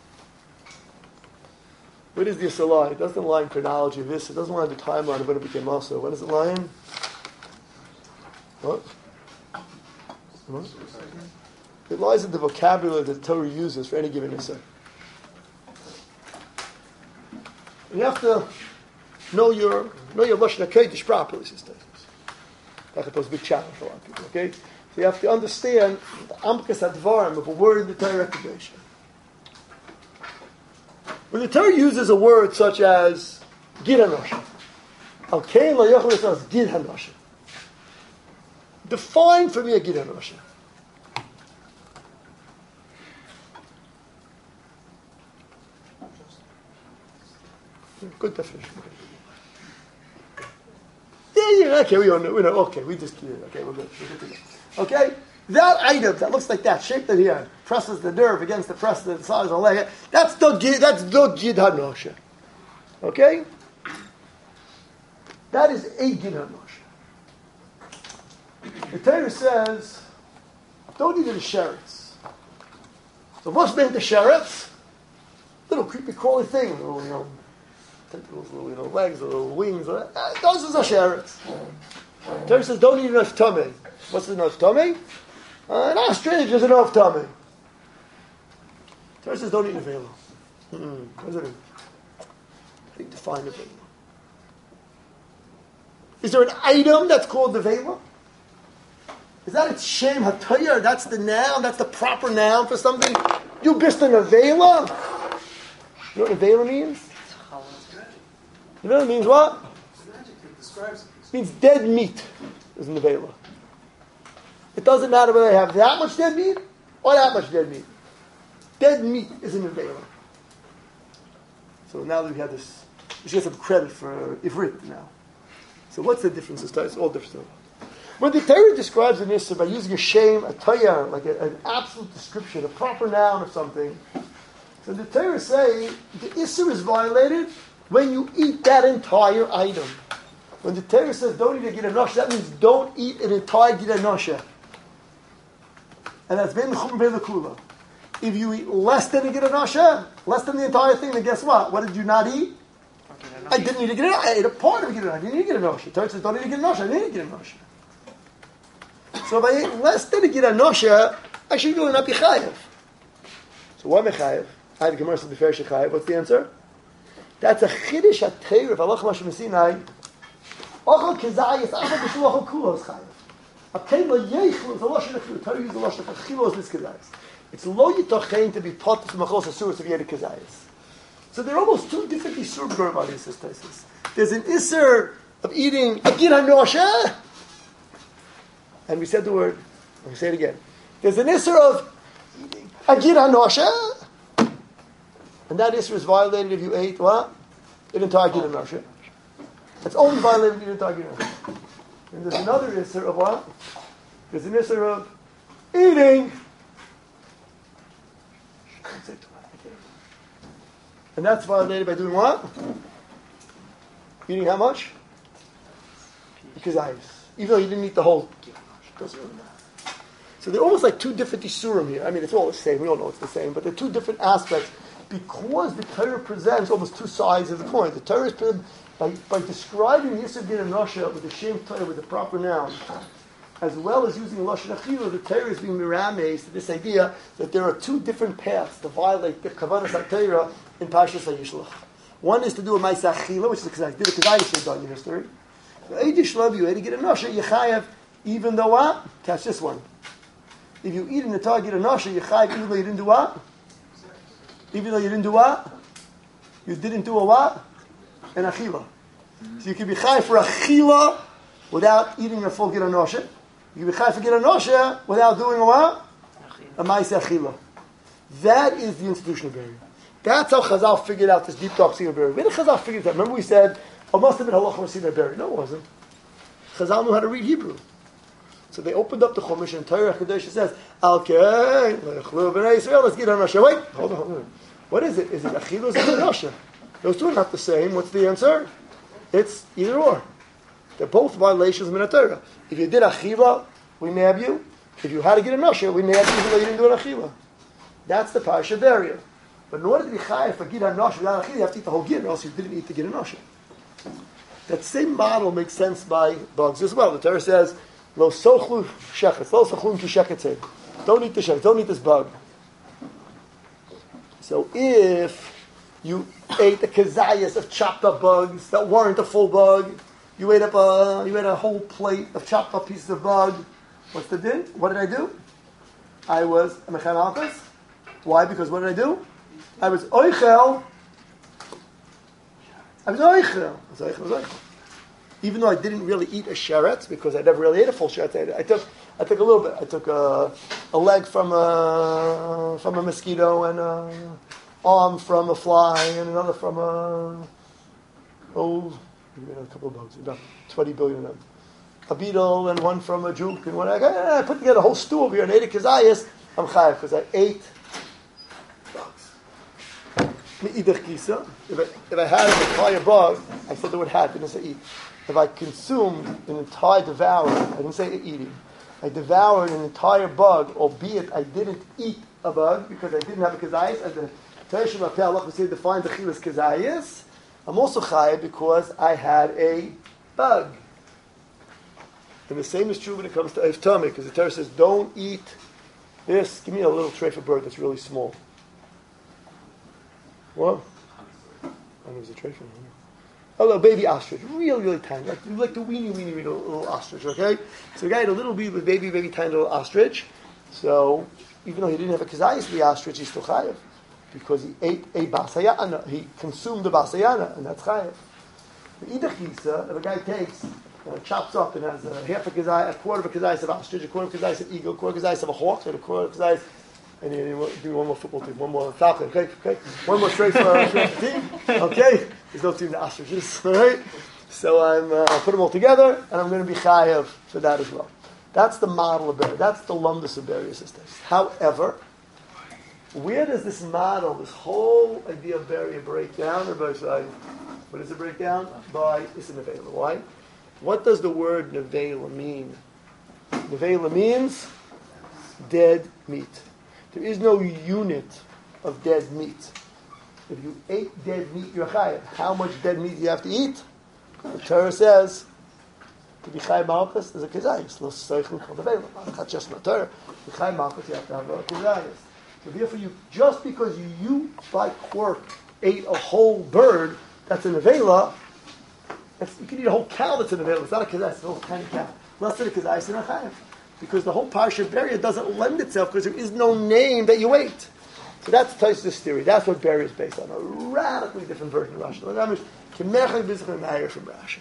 Where does the Yisr lie? It doesn't lie in chronology of this. It doesn't lie in the timeline of when it became also. When does it lie in? What? What? It lies in the vocabulary that Torah uses for any given Yisr. You have to know your know your Lashon HaKodesh properly, sisters. That's a big challenge for a lot of people. Okay, so you have to understand the Amkas Advarim of a word in the Torah Kedosh. When the Torah uses a word such as Gid Hanosha, Al Kain La Yochel says Gid Hanosha. Define for me a Gid Hanosha. Good definition. Yeah, yeah, okay, we all know, we know, okay, we just, okay, we're good, we're good to go. Okay? That item that looks like that, shaped in here, presses the nerve against the press of the size of the leg, that's the Gid, that's the Gid Hanosha. Okay? That is a Gid Hanosha. The Torah says, don't eat the sheretz. So what's meant the sheretz? Little creepy crawly thing, little, you know, tentacles, little, you know, legs, little wings. Uh, those are sheretz. Torah says don't eat enough tummy. What's enough tummy? Uh, an ostrich is enough tummy. Torah says don't eat a vela. Mm-mm. What does it mean? How do you define a vela? Is there an item that's called the vela? Is that its shem hatayar? That's the noun. That's the proper noun for something. You bist in a vela. You know what a vela means? A vela means what? It means dead meat. Is in the vela. It doesn't matter whether they have that much dead meat or that much dead meat. Dead meat is in the vela. So now that we have this, we should get some credit for Ivrit now. So what's the difference? It's all different. When the Torah describes an Isser by using a shem, a tayar, like a, an absolute description, a proper noun of something, so the Torah say the Isser is violated when you eat that entire item. When the Torah says don't eat a gid anosha, that means don't eat an entire gid anosha. And that's ben chum ben lekula. If you eat less than a gid anosha, less than the entire thing, then guess what? What did you not eat? I didn't eat a gid anosha. I ate a part of a gid anosha. I didn't eat a gid anosha. The Torah says don't eat a gid anosha. I didn't eat a gid anosha. So if I ate less than a gid anosha, I should really not be chayev. So why am I chayev? I have a gemara says b'fer shechayev. What's the answer? That's a chiddush hatayr of Allah Mashem Sinai. Ochel kezayis, achal b'shul ochel kulos chayev. Akein lo yeichlu is a lashon achil. Torah uses a lashon achil as miskezayis. It's lo yitochein to be pot from achos asuros if you ate a kezayis. So there are almost two different isur b'gorba in this tesis. There's an isur of eating a gid hanosha, and we said the word. Let me say it again. There's an isur of eating a gid hanosha, and that isur is violated if you ate what? An entire gid hanosha. It's only violated if you ate an entire gid hanosha. And there's another isur of what? There's an isur of eating. And that's violated by doing what? Eating how much? Because I, even though you didn't eat the whole, it doesn't really matter. So they're almost like two different isurim here. I mean, it's all the same. We all know it's the same, but they're two different aspects because the Torah presents almost two sides of the coin. The Torah is by, by describing Yisur Gid Anosha with the Shem Torah with the proper noun, as well as using Lashon Achila, the Torah is being mirames to this idea that there are two different paths to violate the Kavanas HaTorah in Parshas HaYishlach. One is to do a Ma'aseh Achila, which is because I did it because I used to done in history. The Eidish love you, Eidish Gid Anosha, Yechayev, even though what? Catch this one. If you eat in the Torah Gid Anosha, Yechayev, even though you didn't do what? Even though you didn't do what? You didn't do a what? An Achila. So you can be Chayev for Achila without eating a full Gid Anosha. You can be Chayev for Gid Anosha without doing a what? A Ma'aseh Achila. That is the institution of burial. That's how Chazal figured out this deep dark sea of burial. Where did Chazal figure that? Remember we said, oh, must have been halacha Masina burial. No, it wasn't. Chazal knew how to read Hebrew. So they opened up the Chumash and Torah Kadosh says, Al Kei, Lechlu B'nai Yisrael, let's get Anosha. Wait, hold on, hold on. What is it? Is it Achila or is it Anosha? Those two are not the same. What's the answer? It's either or. They're both violations of the Torah. If you did Achila, we nab you. If you had to get Anosha, we nab you even though you didn't do an Achila. That's the Parsha burial. But in order to be chayav for gid hanosha without achila, you have to eat the whole gid, or else you didn't eat the gid hanosha. That same model makes sense by bugs as well. The Torah says, "Lo sochlu shechetz, lo sochlu ki shechetz." Don't eat the shechetz. Don't eat this bug. So if you ate the kazayas of chopped up bugs that weren't a full bug, you ate up a you ate a whole plate of chopped up pieces of bug. What's the din? What did I do? I was mechem alchas. Why? Because what did I do? I was oichel. I was oichel. I was oichel. I was oichel. Even though I didn't really eat a sheret because I never really ate a full sheret, I, I took I took a little bit. I took a, a leg from a from a mosquito and an arm from a fly and another from a oh a couple of bugs, about twenty billion of them. A beetle and one from a juke and one. I, I put together a whole stew over here and ate a kazayas. I'm chayav because I ate. If I, if I had an entire bug, I said the word had, didn't say eat. If I consumed an entire devourer, I didn't say eating. I devoured an entire bug, albeit I didn't eat a bug because I didn't have a kazayis, and the Teresh Mapeh Allah said defined the chilas kazayis. I'm also chayav because I had a bug. And the same is true when it comes to Eif Tameh, because the Torah says, don't eat this. Give me a little tray for bird that's really small. What? I don't know, is a tray for a little baby ostrich, really, really tiny, like, like the weeny, weeny, weeny little, little ostrich, okay? So the guy had a little baby, baby, baby, tiny little ostrich. So even though he didn't have a kazayis for the ostrich, he's still chayav. Because he ate a basayana, he consumed a basayana, and that's chayav. The idachisa, if a guy takes, uh, chops up and has a half a kazayis, a quarter of a kazayis of ostrich, a quarter of a kazayis of eagle, a quarter of a kazayis of a hawk, and a quarter of a kazayis, and you, you do one more football team, one more falcon, okay, okay, one more straight for a team, okay. There's no team to ostriches, all right. So I'm, uh, I'll put them all together, and I'm going to be chayav for that as well. That's the model of Beria. That's the lumdus of Beria systems. However, where does this model, this whole idea of Beria break down, or by side? What does it break down? By Issa Nevela. Why? What does the word Nevela mean? Nevela means dead meat. There is no unit of dead meat. If you ate dead meat, you're chayav. How much dead meat do you have to eat? The Torah says, to be chayav malchus, there's a kazayis. Lo seichel kol nevela. Not just in the Torah. To be chayav malchus, you have to have a kazayis. So therefore, you just because you, you by quirk ate a whole bird that's a nevela, that's, you can eat a whole cow that's a nevela. It's not a kazayis, it's a whole tiny cow. Less than a kazayis and a chayav. Because the whole parsha of Beria doesn't lend itself because there is no name that you ate. So that's Tosfos' theory. That's what Beria is based on. A radically different version of Rashi. From Rashi.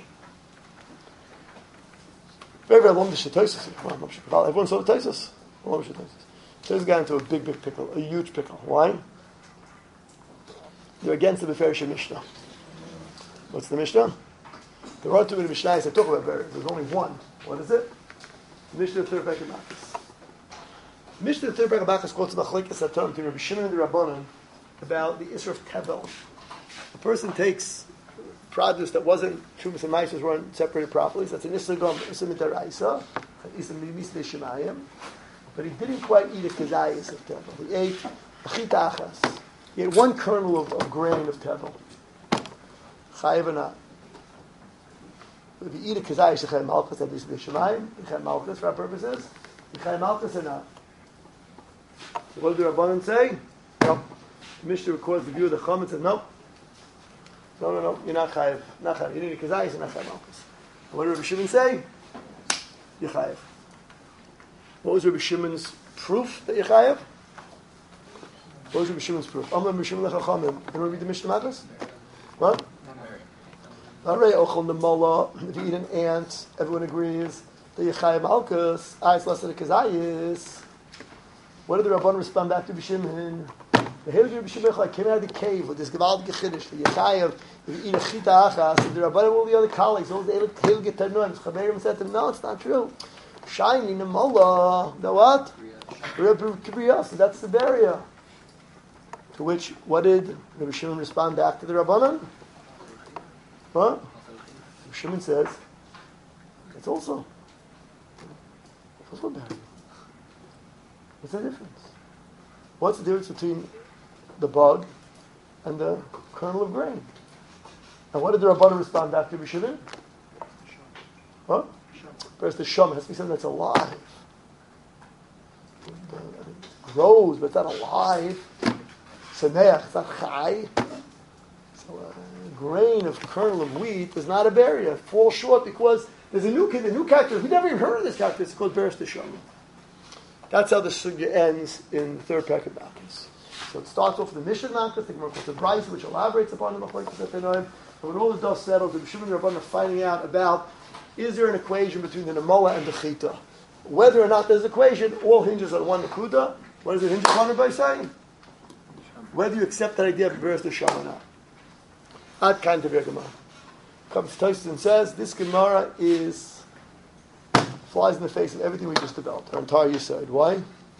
Very, very long to Tosfos. Everyone saw the Tosfos. Tosfos got into a big, big pickle, a huge pickle. Why? They're against the Beferish Mishnah. What's the Mishnah? There are two Mishnahs that talk about Beria. There's only one. What is it? Mishnah Third Parak Bachas. Mishnah Third Parak Bachas quotes Machlekes HaTorah between Rabbi Shimon and the Rabbanan about the Isra of Tevel. A person takes produce that wasn't Shumas and Maisers weren't separated properly. So that's an Isra Gom, Isra Mitaraisa, an Isra Misnei Shemayim. But he didn't quite eat a Kazayis of Tevel. He ate a Chita Achas. He ate one kernel of, of grain of Tevel. Chayiv or not? If you eat a kazayis, you chayim malchus, at least b'shemayim, you chayim malchus for our purposes. You chayim malchus or not? So what did the Rabbanan say? No. The Mishnah records the view of the Chum and says, no. No, no, no, you're not chayiv. Not chayiv. You need a kazayis, you're not chayim malchus. And what did Rabbi Shimon say? You're chayiv. What was Rabbi Shimon's proof that you're chayiv? What was Rabbi Shimon's proof? Amar Rabbi Shimon lechachamim. You want to read the Mishnah Makkos? What? If you eat an ant, everyone agrees that you chayim malchus. Ah, it's less than a kazayis. What did the Rabban respond back to B'Shimon? The Hail of B'Shimon came out of the cave with this Gewaldige Chiddush that you chayiv if you eat a chita achas. And the Rabban and all the other colleagues, all the Hail get Tarnoim, Chaverim said to them, no, it's not true. Shining the Mullah, the what? Kibriyas, so that's the Beria. To which, what did Rabbi Shimon respond back to the Rabbanan? What? Shimon says, it's also, it's also Beria. What's the difference? What's the difference between the bug and the kernel of grain? And what did the Rabbanan respond back to Shimon? What? First, the Shom has to be something that's alive. It grows, but it's not alive. Sameach, it's not chai. So a grain of kernel of wheat is not a Beria. It falls short because there's a new kid, a new character. We never even heard of this character. It's called Beres Teshama. That's how the sugya ends in the third parak of Malchus. So it starts off with the Mishnah Malchus, the Gemara calls the Brisa, which elaborates upon the Machlekes that they know. And when all the dust settles, the B'Shimon and the Rabbanan are finding out about is there an equation between the Nemola and the Chita. Whether or not there's an equation, all hinges on one Nakuda. What does it hinge upon by saying? Whether you accept that idea of Beres Teshama or not. Ad kind of Gemara. Comes Tosfos and says, this Gemara is flies in the face of everything we just developed, our entire Yisod. Why?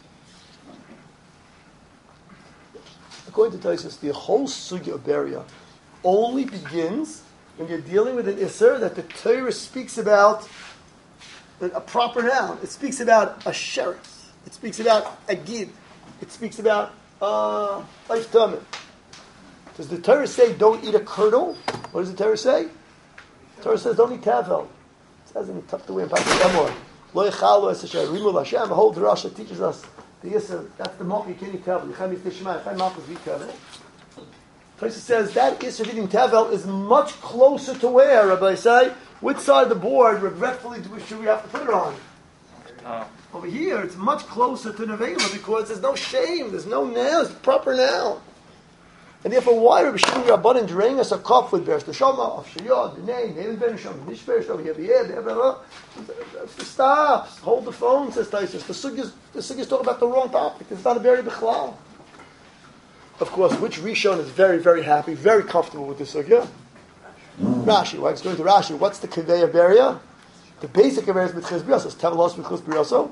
According to Tosfos, the whole sugya of Beria only begins when you're dealing with an Isser that the Torah speaks about a proper noun. It speaks about a sheriff. It speaks about a gid. It speaks about uh, life tummy. Does the Torah say don't eat a curdle? What does the Torah say? The Torah says don't eat tavel. It says in tucked away in Pasuk Emor. Lo yechalu es asher rimu Hashem. The whole drasha teaches us the yisur. That's the mock you can't eat tavel. Yechem yisnei shema. Yechem malchus eat tavel. Torah says that yisur of eating tavel is much closer to where, Rabbi say, which side of the board, regretfully, should we have to put it on? Oh. Over here, it's much closer to Nevela because there's no shame, there's no noun, it's proper noun. And therefore, why Rabbi Shimon Rabbanan draining us a cup with Beres Neshama, of Shiyah, the name, Name Ben Neshama, Nish Beres Neshama, Yeviyeh, blah, blah, blah. Stop, hold the phone, says Taisus. The Sugyas, the Sugyas talk about the wrong topic. It's not a very Bichlal. Of course, which Rishon is very, very happy, very comfortable with the Sugya? Rashi. Why? It's going to Rashi. What's the Kivei of Beria? The basic of Beria is Mitchiz Briyoso. It's Tevelos Mitchiz Briyoso.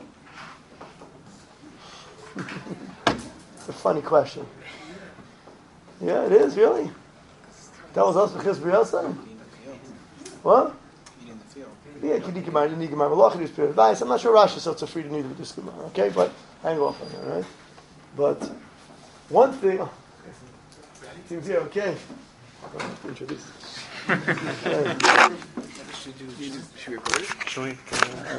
It's a funny question. Yeah, it is, really. Tevelos Mitchiz Briyoso? What? Yeah, Kiddi Gemara, Kiddi Gemara, Malach, Kiddi Spirit advice. I'm not sure Rashi is so free to need to do Gemara, okay? But hang off on that, right? But one thing. Oh, seems here, okay. I don't have to introduce. Okay. Should we record it? Should we?